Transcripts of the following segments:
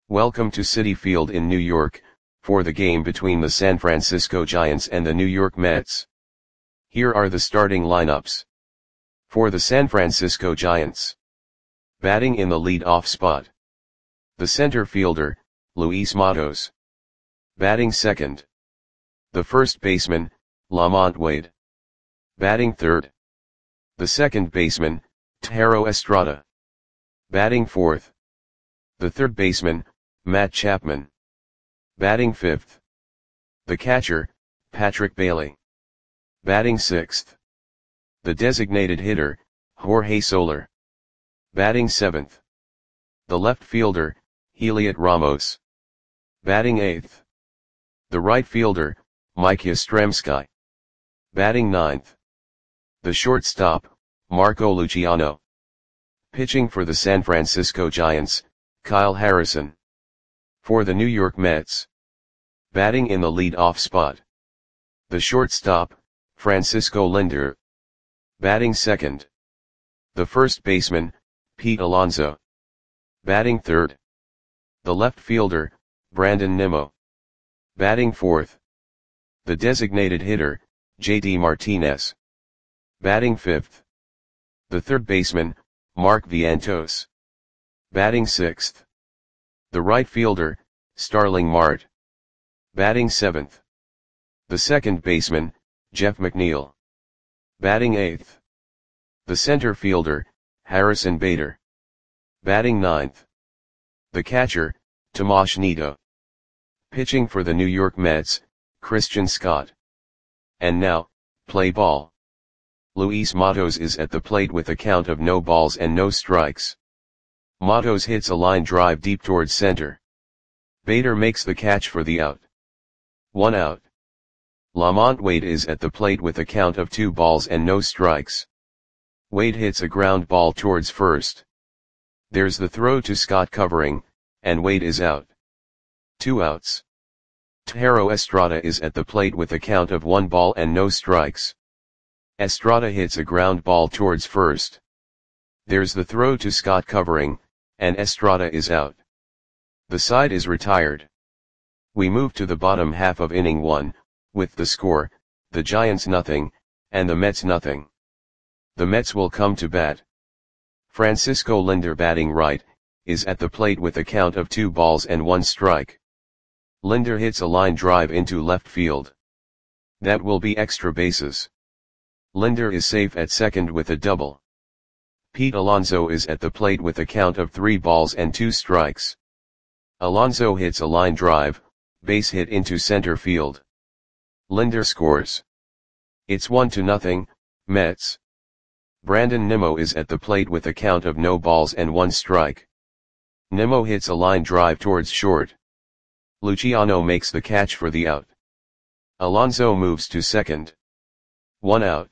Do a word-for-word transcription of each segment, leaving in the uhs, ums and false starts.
Welcome to Citi Field in New York, for the game between the San Francisco Giants and the New York Mets. Here are the starting lineups. For the San Francisco Giants. Batting in the lead-off spot. The center fielder, Luis Matos. Batting second. The first baseman, LaMonte Wade. Batting third. The second baseman, Thairo Estrada. Batting fourth. The third baseman, Matt Chapman. Batting fifth. The catcher, Patrick Bailey. Batting sixth. The designated hitter, Jorge Soler. Batting seventh. The left fielder, Heliot Ramos. Batting eighth. The right fielder, Mike Yastrzemski. Batting ninth. The shortstop, Marco Luciano. Pitching for the San Francisco Giants, Kyle Harrison. For the New York Mets. Batting in the lead-off spot. The shortstop, Francisco Lindor. Batting second. The first baseman, Pete Alonso. Batting third. The left fielder, Brandon Nimmo. Batting fourth. The designated hitter, J D Martinez. Batting fifth. The third baseman, Mark Vientos. Batting sixth. The right fielder, Starling Marte. Batting seventh. The second baseman, Jeff McNeil. Batting eighth. The center fielder, Harrison Bader. Batting ninth. The catcher, Tomas Nido. Pitching for the New York Mets, Christian Scott. And now, play ball. Luis Matos is at the plate with a count of no balls and no strikes. Matos hits a line drive deep towards center. Bader makes the catch for the out. One out. LaMonte Wade is at the plate with a count of two balls and no strikes. Wade hits a ground ball towards first. There's the throw to Scott covering, and Wade is out. Two outs. Thairo Estrada is at the plate with a count of one ball and no strikes. Estrada hits a ground ball towards first. There's the throw to Scott covering, and Estrada is out. The side is retired. We move to the bottom half of inning one, with the score, the Giants nothing, and the Mets nothing. The Mets will come to bat. Francisco Lindor batting right, is at the plate with a count of two balls and one strike. Lindor hits a line drive into left field. That will be extra bases. Lindor is safe at second with a double. Pete Alonso is at the plate with a count of three balls and two strikes. Alonso hits a line drive, base hit into center field. Lindor scores. It's one to nothing, Mets. Brandon Nimmo is at the plate with a count of no balls and one strike. Nimmo hits a line drive towards short. Luciano makes the catch for the out. Alonso moves to second. One out.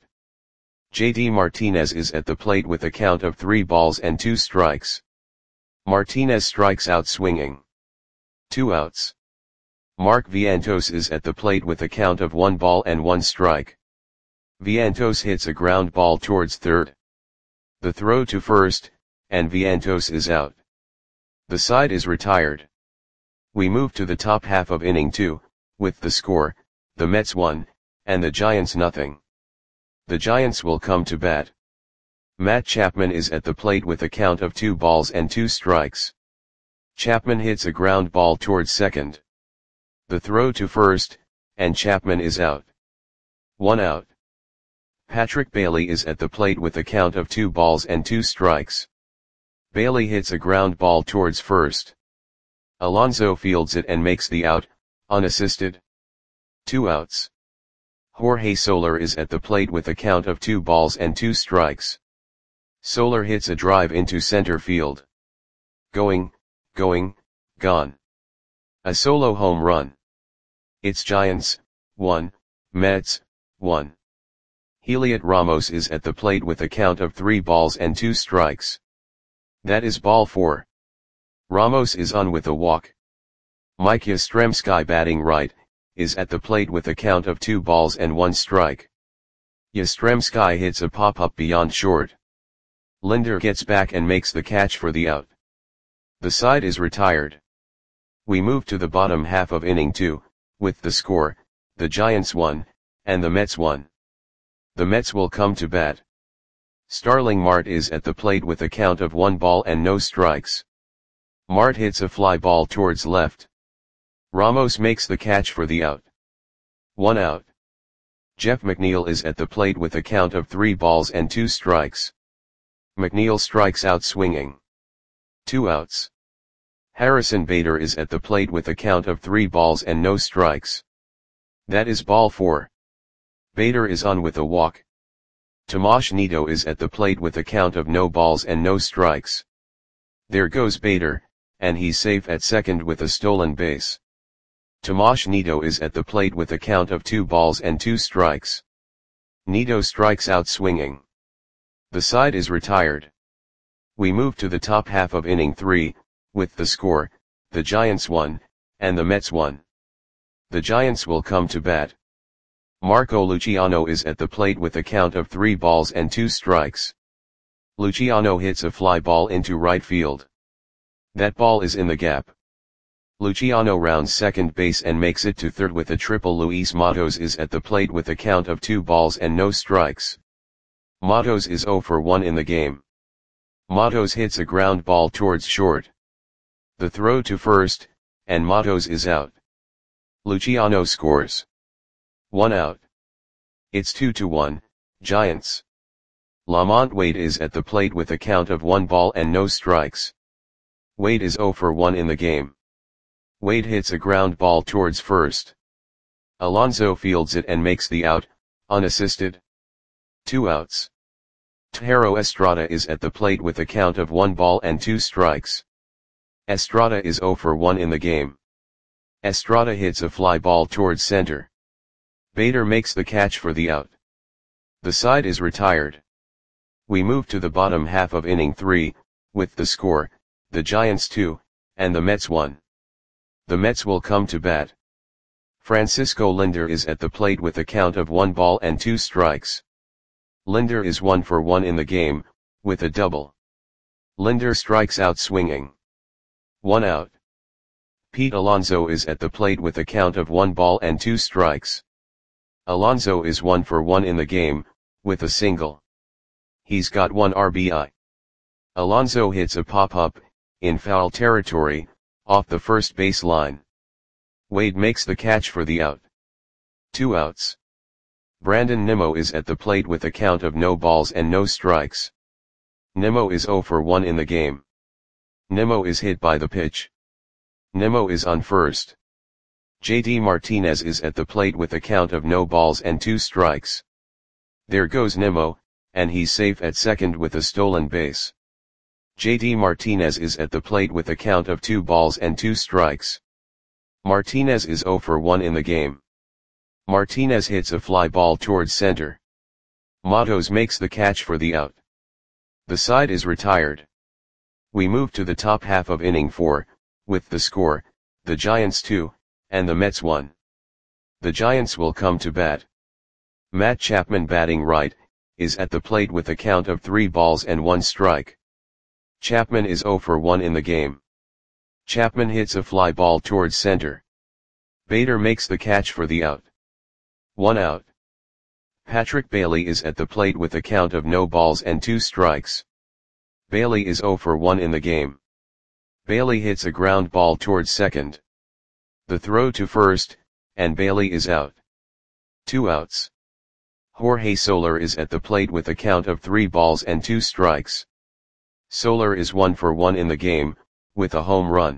J D Martinez is at the plate with a count of three balls and two strikes. Martinez strikes out swinging. Two outs. Mark Vientos is at the plate with a count of one ball and one strike. Vientos hits a ground ball towards third. The throw to first, and Vientos is out. The side is retired. We move to the top half of inning two, with the score, the Mets one, and the Giants nothing. The Giants will come to bat. Matt Chapman is at the plate with a count of two balls and two strikes. Chapman hits a ground ball towards second. The throw to first, and Chapman is out. One out. Patrick Bailey is at the plate with a count of two balls and two strikes. Bailey hits a ground ball towards first. Alonso fields it and makes the out, unassisted. Two outs. Jorge Soler is at the plate with a count of two balls and two strikes. Soler hits a drive into center field. Going, going, gone. A solo home run. It's Giants, one, Mets, one. Heliot Ramos is at the plate with a count of three balls and two strikes. That is ball four. Ramos is on with a walk. Mike Yastrzemski batting right, is at the plate with a count of two balls and one strike. Yastrzemski hits a pop-up beyond short. Lindor gets back and makes the catch for the out. The side is retired. We move to the bottom half of inning two, with the score, the Giants one, and the Mets one. The Mets will come to bat. Starling Marte is at the plate with a count of one ball and no strikes. Marte hits a fly ball towards left. Ramos makes the catch for the out. One out. Jeff McNeil is at the plate with a count of three balls and two strikes. McNeil strikes out swinging. Two outs. Harrison Bader is at the plate with a count of three balls and no strikes. That is ball four. Bader is on with a walk. Tomas Nido is at the plate with a count of no balls and no strikes. There goes Bader, and he's safe at second with a stolen base. Tomas Nido is at the plate with a count of two balls and two strikes. Nido strikes out swinging. The side is retired. We move to the top half of inning three, with the score, the Giants one, and the Mets one. The Giants will come to bat. Marco Luciano is at the plate with a count of three balls and two strikes. Luciano hits a fly ball into right field. That ball is in the gap. Luciano rounds second base and makes it to third with a triple. Luis Matos is at the plate with a count of two balls and no strikes. Matos is zero for one in the game. Matos hits a ground ball towards short. The throw to first, and Matos is out. Luciano scores. One out. It's two to one, Giants. Lamont Wade is at the plate with a count of one ball and no strikes. Wade is zero for one in the game. Wade hits a ground ball towards first. Alonso fields it and makes the out, unassisted. Two outs. Thairo Estrada is at the plate with a count of one ball and two strikes. Estrada is zero for one in the game. Estrada hits a fly ball towards center. Bader makes the catch for the out. The side is retired. We move to the bottom half of inning three, with the score, the Giants two, and the Mets one. The Mets will come to bat. Francisco Lindor is at the plate with a count of one ball and two strikes. Lindor is one for one in the game, with a double. Lindor strikes out swinging. One out. Pete Alonso is at the plate with a count of one ball and two strikes. Alonso is one for one in the game, with a single. He's got one R B I. Alonso hits a pop-up, in foul territory, off the first base line. Wade makes the catch for the out. Two outs. Brandon Nimmo is at the plate with a count of no balls and no strikes. Nimmo is zero for one in the game. Nimmo is hit by the pitch. Nimmo is on first. J D Martinez is at the plate with a count of no balls and two strikes. There goes Nimmo, and he's safe at second with a stolen base. J D Martinez is at the plate with a count of two balls and two strikes. Martinez is zero for one in the game. Martinez hits a fly ball towards center. Matos makes the catch for the out. The side is retired. We move to the top half of inning four, with the score, the Giants two, and the Mets one. The Giants will come to bat. Matt Chapman, batting right, is at the plate with a count of three balls and one strike. Chapman is zero for one in the game. Chapman hits a fly ball towards center. Bader makes the catch for the out. One out. Patrick Bailey is at the plate with a count of no balls and two strikes. Bailey is zero for one in the game. Bailey hits a ground ball towards second. The throw to first, and Bailey is out. Two outs. Jorge Soler is at the plate with a count of three balls and two strikes. Soler is one for one in the game, with a home run.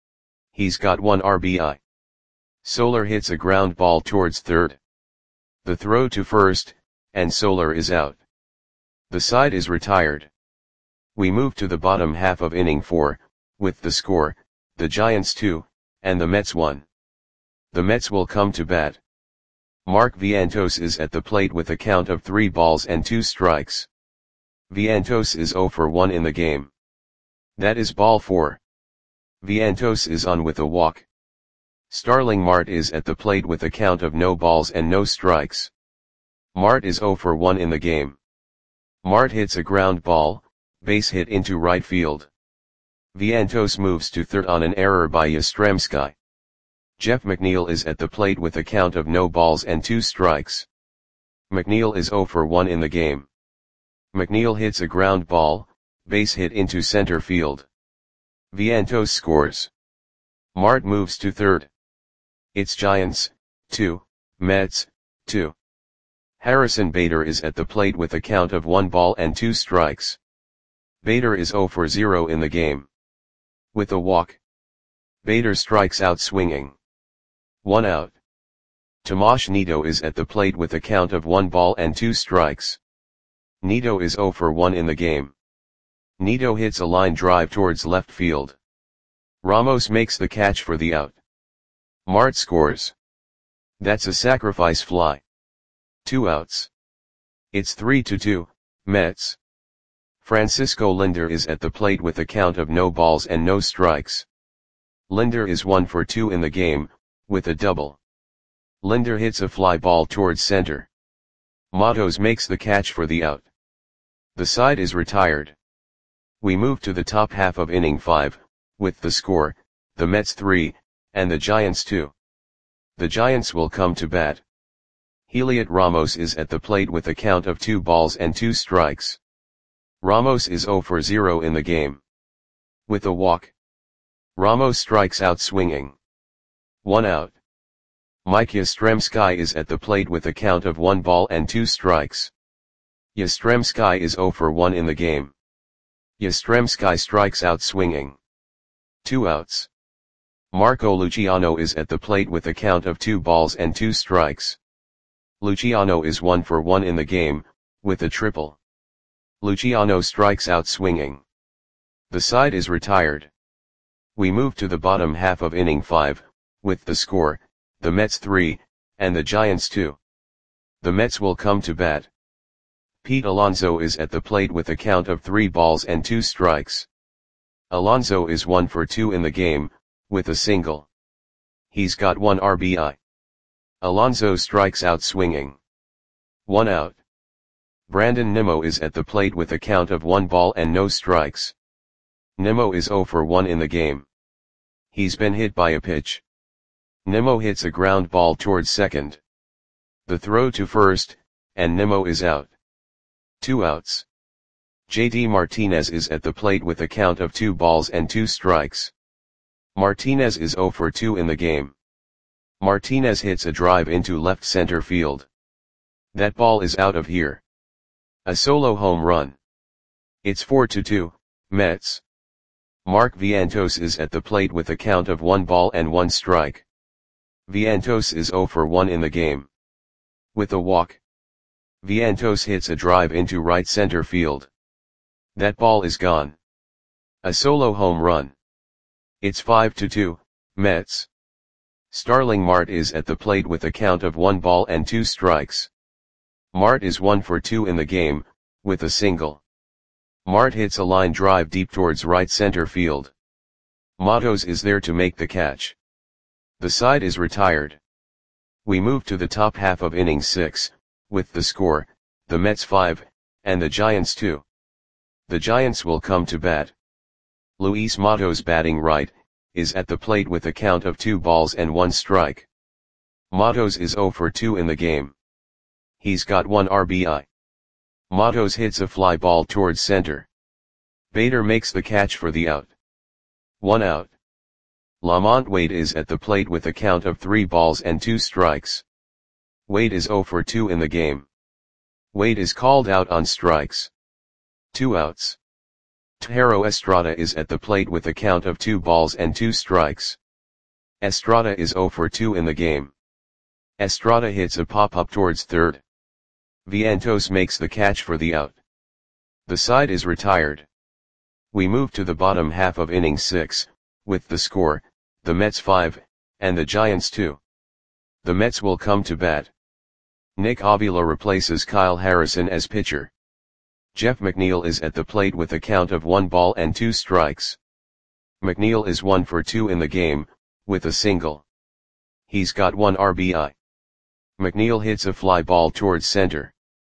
He's got one R B I. Soler hits a ground ball towards third. The throw to first, and Soler is out. The side is retired. We move to the bottom half of inning four, with the score, the Giants two, and the Mets one. The Mets will come to bat. Mark Vientos is at the plate with a count of three balls and two strikes. Vientos is zero for one in the game. That is ball four. Vientos is on with a walk. Starling Marte is at the plate with a count of no balls and no strikes. Marte is zero for one in the game. Marte hits a ground ball, base hit into right field. Vientos moves to third on an error by Yastrzemski. Jeff McNeil is at the plate with a count of no balls and two strikes. McNeil is zero for one in the game. McNeil hits a ground ball, base hit into center field. Vientos scores. Mart moves to third. It's Giants, two, Mets, two. Harrison Bader is at the plate with a count of one ball and two strikes. Bader is zero for zero in the game. With a walk, Bader strikes out swinging. One out. Tomas Nido is at the plate with a count of one ball and two strikes. Nido is zero for one in the game. Nido hits a line drive towards left field. Ramos makes the catch for the out. Mart scores. That's a sacrifice fly. Two outs. It's three to two, Mets. Francisco Lindor is at the plate with a count of no balls and no strikes. Lindor is one for two in the game, with a double. Lindor hits a fly ball towards center. Matos makes the catch for the out. The side is retired. We move to the top half of inning five, with the score, the Mets three, and the Giants two. The Giants will come to bat. Heliot Ramos is at the plate with a count of two balls and two strikes. Ramos is zero for zero in the game. With a walk, Ramos strikes out swinging. One out. Mike Yastrzemski is at the plate with a count of one ball and two strikes. Yastrzemski is zero for one in the game. Yastrzemski strikes out swinging. Two outs. Marco Luciano is at the plate with a count of two balls and two strikes. Luciano is one for one in the game, with a triple. Luciano strikes out swinging. The side is retired. We move to the bottom half of inning five, with the score, the Mets three, and the Giants two. The Mets will come to bat. Pete Alonso is at the plate with a count of three balls and two strikes. Alonso is one for two in the game, with a single. He's got one R B I. Alonso strikes out swinging. One out. Brandon Nimmo is at the plate with a count of one ball and no strikes. Nimmo is zero for one in the game. He's been hit by a pitch. Nimmo hits a ground ball towards second. The throw to first, and Nimmo is out. Two outs. J D Martinez is at the plate with a count of two balls and two strikes. Martinez is zero for two in the game. Martinez hits a drive into left center field. That ball is out of here. A solo home run. It's four to two, Mets. Mark Vientos is at the plate with a count of one ball and one strike. Vientos is zero for one in the game. With a walk, Vientos hits a drive into right center field. That ball is gone. A solo home run. It's five to two, Mets. Starling Marte is at the plate with a count of one ball and two strikes. Marte is one for two in the game, with a single. Marte hits a line drive deep towards right center field. Matos is there to make the catch. The side is retired. We move to the top half of inning six, with the score, the Mets five, and the Giants two. The Giants will come to bat. Luis Matos batting right, is at the plate with a count of two balls and one strike. Matos is zero for two in the game. He's got one R B I. Matos hits a fly ball towards center. Bader makes the catch for the out. One out. Lamont Wade is at the plate with a count of three balls and two strikes. Wade is zero for two in the game. Wade is called out on strikes. Two outs. Thairo Estrada is at the plate with a count of two balls and two strikes. Estrada is zero for two in the game. Estrada hits a pop-up towards third. Vientos makes the catch for the out. The side is retired. We move to the bottom half of inning six, with the score, the Mets five, and the Giants two. The Mets will come to bat. Nick Avila replaces Kyle Harrison as pitcher. Jeff McNeil is at the plate with a count of one ball and two strikes. McNeil is one for two in the game, with a single. He's got one R B I. McNeil hits a fly ball towards center.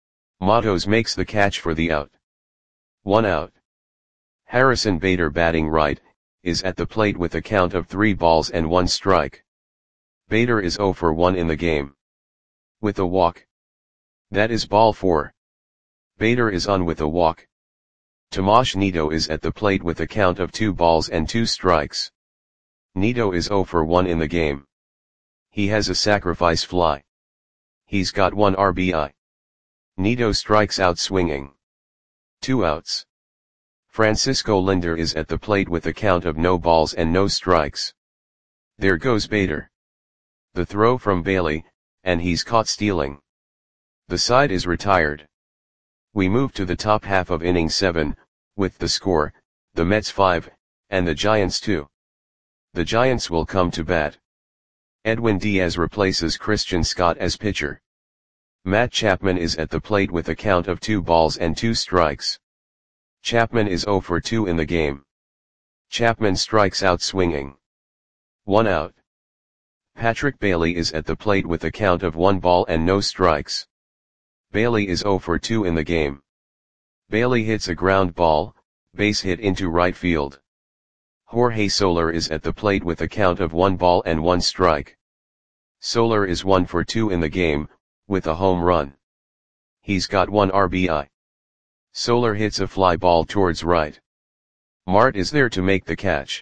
Matos makes the catch for the out. One out. Harrison Bader batting right, is at the plate with a count of three balls and one strike. Bader is zero for one in the game. With a walk. That is ball four. Bader is on with a walk. Tomas Nido is at the plate with a count of two balls and two strikes. Nido is zero for one in the game. He has a sacrifice fly. He's got one R B I. Nido strikes out swinging. Two outs. Francisco Lindor is at the plate with a count of no balls and no strikes. There goes Bader. The throw from Bailey, and he's caught stealing. The side is retired. We move to the top half of inning seven, with the score, the Mets five, and the Giants two. The Giants will come to bat. Edwin Diaz replaces Christian Scott as pitcher. Matt Chapman is at the plate with a count of two balls and two strikes. Chapman is zero for two in the game. Chapman strikes out swinging. One out. Patrick Bailey is at the plate with a count of one ball and no strikes. Bailey is zero for two in the game. Bailey hits a ground ball, base hit into right field. Jorge Soler is at the plate with a count of one ball and one strike. Soler is one for two in the game, with a home run. He's got one R B I. Soler hits a fly ball towards right. Mart is there to make the catch.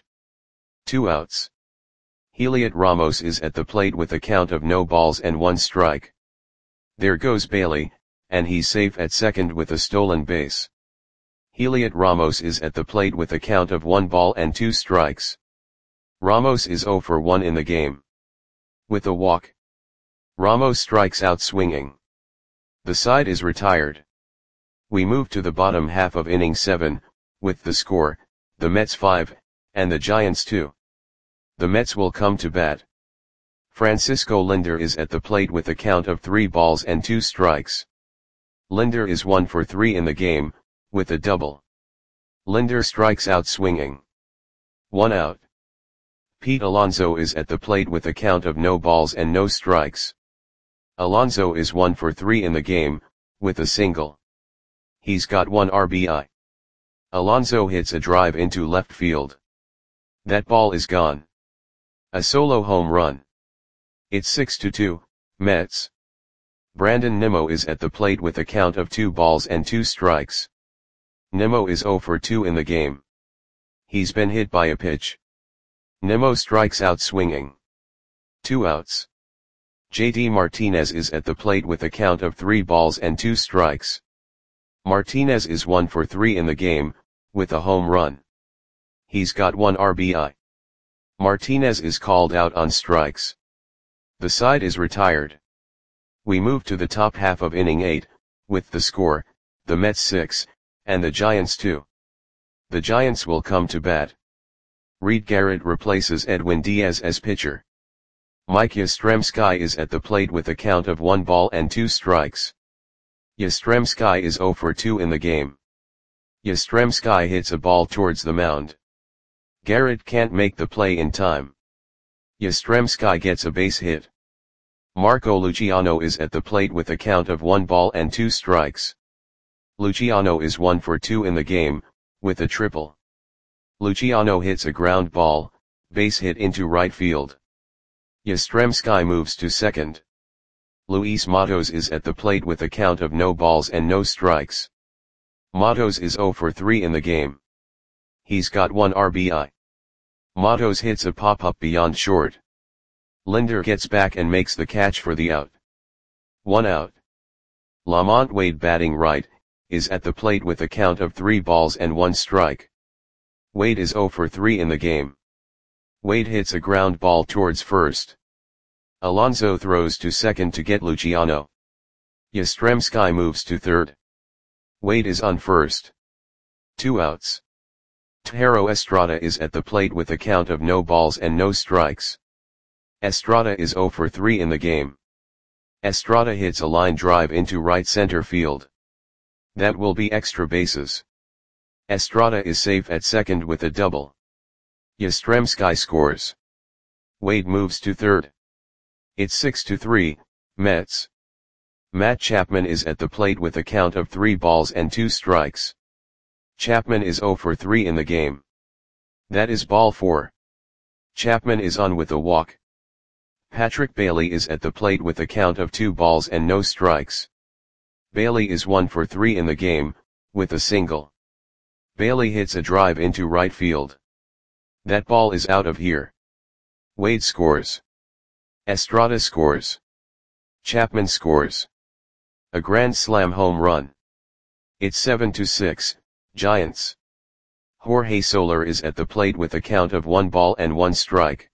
Two outs. Heliot Ramos is at the plate with a count of no balls and one strike. There goes Bailey, and he's safe at second with a stolen base. Heliot Ramos is at the plate with a count of one ball and two strikes. Ramos is zero for one in the game. With a walk. Ramos strikes out swinging. The side is retired. We move to the bottom half of inning seven, with the score, the Mets five, and the Giants two. The Mets will come to bat. Francisco Lindor is at the plate with a count of three balls and two strikes. Lindor is one for three in the game, with a double. Lindor strikes out swinging. One out. Pete Alonso is at the plate with a count of no balls and no strikes. Alonso is one for three in the game, with a single. He's got one R B I. Alonso hits a drive into left field. That ball is gone. A solo home run. It's six to two, Mets. Brandon Nimmo is at the plate with a count of two balls and two strikes. Nimmo is zero for two in the game. He's been hit by a pitch. Nimmo strikes out swinging. Two outs. J D Martinez is at the plate with a count of three balls and two strikes. Martinez is one for three in the game, with a home run. He's got one R B I. Martinez is called out on strikes. The side is retired. We move to the top half of inning eight, with the score, the Mets six, and the Giants two. The Giants will come to bat. Reed Garrett replaces Edwin Diaz as pitcher. Mike Yastrzemski is at the plate with a count of one ball and two strikes. Yastrzemski is zero for two in the game. Yastrzemski hits a ball towards the mound. Garrett can't make the play in time. Yastrzemski gets a base hit. Marco Luciano is at the plate with a count of one ball and two strikes. Luciano is one for two in the game, with a triple. Luciano hits a ground ball, base hit into right field. Yastrzemski moves to second. Luis Matos is at the plate with a count of no balls and no strikes. Matos is zero for three in the game. He's got one R B I. Matos hits a pop-up beyond short. Lindor gets back and makes the catch for the out. One out. Lamont Wade, batting right, is at the plate with a count of three balls and one strike. Wade is zero for three in the game. Wade hits a ground ball towards first. Alonso throws to second to get Luciano. Yastrzemski moves to third. Wade is on first. Two outs. Thairo Estrada is at the plate with a count of no balls and no strikes. Estrada is zero for three in the game. Estrada hits a line drive into right center field. That will be extra bases. Estrada is safe at second with a double. Yastrzemski scores. Wade moves to third. It's six to three, Mets. Matt Chapman is at the plate with a count of three balls and two strikes. Chapman is zero for three in the game. That is ball four. Chapman is on with a walk. Patrick Bailey is at the plate with a count of two balls and no strikes. Bailey is one for three in the game, with a single. Bailey hits a drive into right field. That ball is out of here. Wade scores. Estrada scores. Chapman scores. A grand slam home run. It's seven to six, Giants. Jorge Soler is at the plate with a count of one ball and one strike.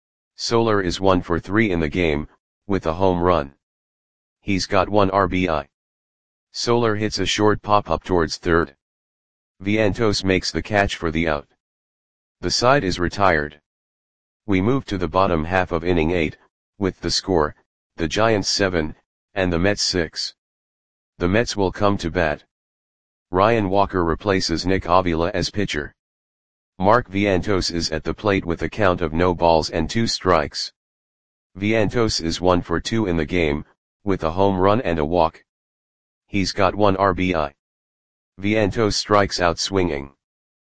Soler is one for three in the game, with a home run. He's got one R B I. Soler hits a short pop-up towards third. Vientos makes the catch for the out. The side is retired. We move to the bottom half of inning eight, with the score, the Giants seven, and the Mets six. The Mets will come to bat. Ryan Walker replaces Nick Avila as pitcher. Mark Vientos is at the plate with a count of no balls and two strikes. Vientos is one for two in the game, with a home run and a walk. He's got one R B I. Vientos strikes out swinging.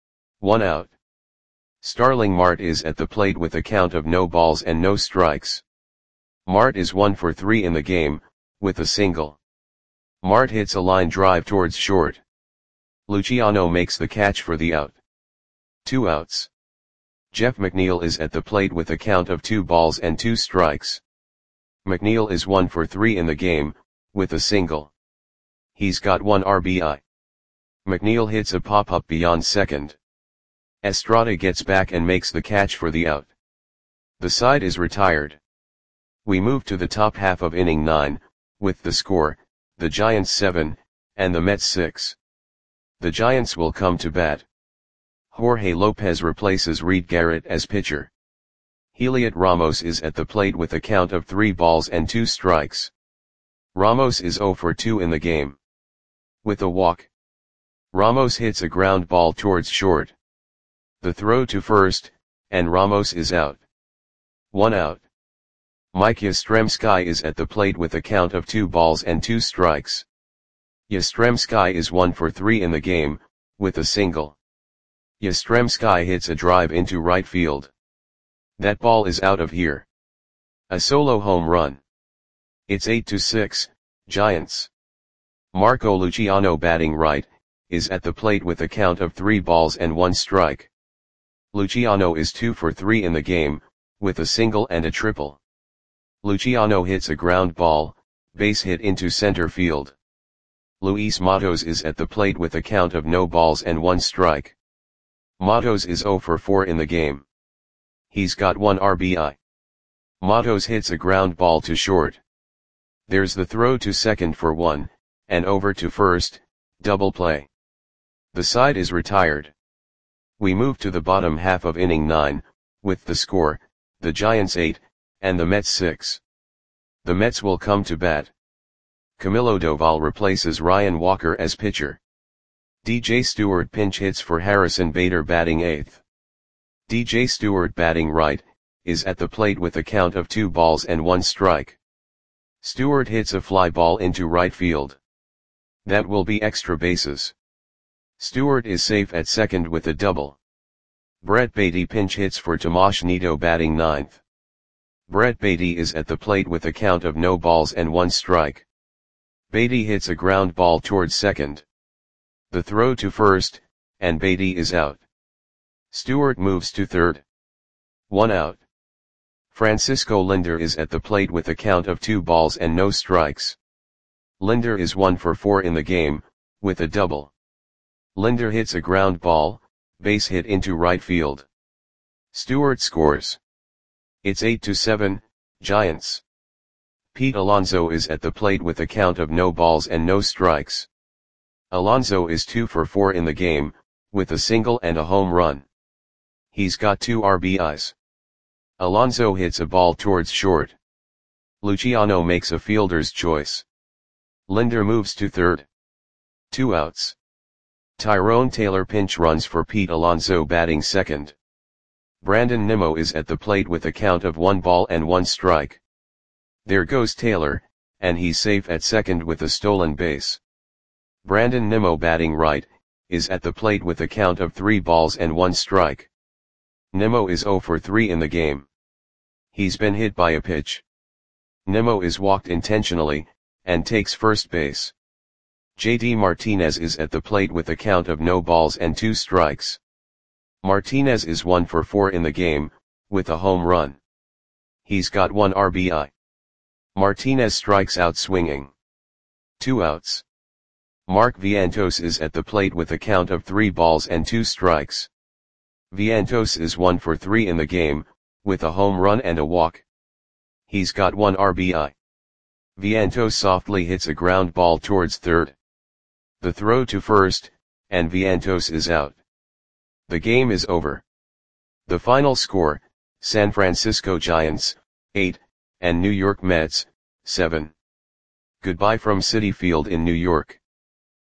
One out. Starling Marte is at the plate with a count of no balls and no strikes. Marte is one for three in the game, with a single. Marte hits a line drive towards short. Luciano makes the catch for the out. Two outs. Jeff McNeil is at the plate with a count of two balls and two strikes. McNeil is one for three in the game, with a single. He's got one R B I. McNeil hits a pop-up beyond second. Estrada gets back and makes the catch for the out. The side is retired. We move to the top half of inning nine, with the score, the Giants seven, and the Mets six. The Giants will come to bat. Jorge Lopez replaces Reed Garrett as pitcher. Heliot Ramos is at the plate with a count of three balls and two strikes. Ramos is zero for two in the game. With a walk. Ramos hits a ground ball towards short. The throw to first, and Ramos is out. One out. Mike Yastrzemski is at the plate with a count of two balls and two strikes. Yastrzemski is one for three in the game, with a single. Yastrzemski hits a drive into right field. That ball is out of here. A solo home run. It's eight to six, Giants. Marco Luciano batting right, is at the plate with a count of three balls and one strike. Luciano is two for three in the game, with a single and a triple. Luciano hits a ground ball, base hit into center field. Luis Matos is at the plate with a count of no balls and one strike. Matos is zero for four in the game. He's got one R B I. Matos hits a ground ball to short. There's the throw to second for one, and over to first, double play. The side is retired. We move to the bottom half of inning nine, with the score, the Giants eight, and the Mets six. The Mets will come to bat. Camilo Doval replaces Ryan Walker as pitcher. D J Stewart pinch hits for Harrison Bader batting eighth. D J Stewart batting right, is at the plate with a count of two balls and one strike. Stewart hits a fly ball into right field. That will be extra bases. Stewart is safe at second with a double. Brett Beatty pinch hits for Tomas Nido batting ninth. Brett Beatty is at the plate with a count of no balls and one strike. Beatty hits a ground ball towards second. The throw to first, and Beatty is out. Stewart moves to third. One out. Francisco Lindor is at the plate with a count of two balls and no strikes. Lindor is one for four in the game, with a double. Lindor hits a ground ball, base hit into right field. Stewart scores. It's eight to seven, Giants. Pete Alonso is at the plate with a count of no balls and no strikes. Alonso is two for four in the game, with a single and a home run. He's got two R B Is. Alonso hits a ball towards short. Luciano makes a fielder's choice. Lindor moves to third. Two outs. Tyrone Taylor pinch runs for Pete Alonso batting second. Brandon Nimmo is at the plate with a count of one ball and one strike. There goes Taylor, and he's safe at second with a stolen base. Brandon Nimmo batting right, is at the plate with a count of three balls and one strike. Nimmo is zero for three in the game. He's been hit by a pitch. Nimmo is walked intentionally, and takes first base. J D Martinez is at the plate with a count of no balls and two strikes. Martinez is one for four in the game, with a home run. He's got one R B I. Martinez strikes out swinging. Two outs. Mark Vientos is at the plate with a count of three balls and two strikes. Vientos is one for three in the game, with a home run and a walk. He's got one R B I. Vientos softly hits a ground ball towards third. The throw to first, and Vientos is out. The game is over. The final score, San Francisco Giants, eight, and New York Mets, seven. Goodbye from Citi Field in New York.